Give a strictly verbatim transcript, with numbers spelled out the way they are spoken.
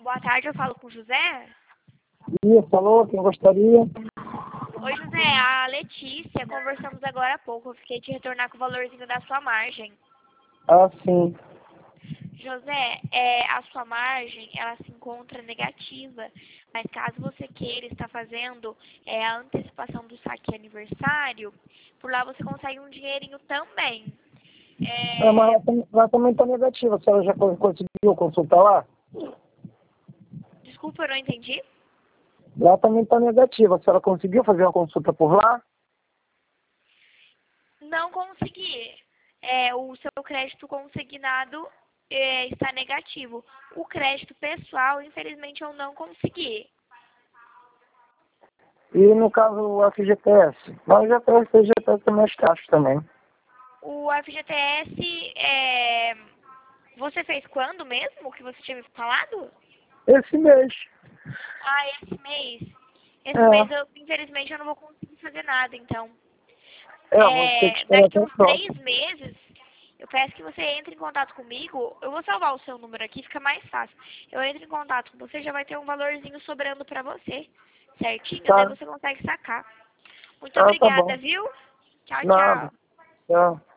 Boa tarde, eu falo com o José. Isso, falou, quem gostaria? Oi, José, a Letícia, conversamos agora há pouco. Eu fiquei de retornar com o valorzinho da sua margem. Ah, sim. José, é, a sua margem, ela se encontra negativa, mas caso você queira estar fazendo é, a antecipação do saque aniversário, por lá você consegue um dinheirinho também. É, mas É, ela, tam- ela também está negativa. A senhora já con- conseguiu consultar lá? desculpa, eu não entendi. Lá também está negativa. A senhora conseguiu fazer uma consulta por lá? Não consegui. É, o seu crédito consignado é, está negativo. O crédito pessoal, infelizmente, eu não consegui. E no caso o F G T S? Mas o G T S e G T S também é taxas também. O F G T S, é, você fez quando mesmo que você tinha me falado? Esse mês. Ah, esse mês. Esse mês, É. eu, infelizmente, eu não vou conseguir fazer nada, então. É, eu vou ter que É, esperar daqui até o uns três próximo. meses, eu peço que você entre em contato comigo. Eu vou salvar o seu número aqui, fica mais fácil. Eu entro em contato com você, já vai ter um valorzinho sobrando pra você, certinho? Daí Tá, você consegue sacar. Muito tá, tá obrigada, bom. viu? Tchau, Nada. tchau. Tchau.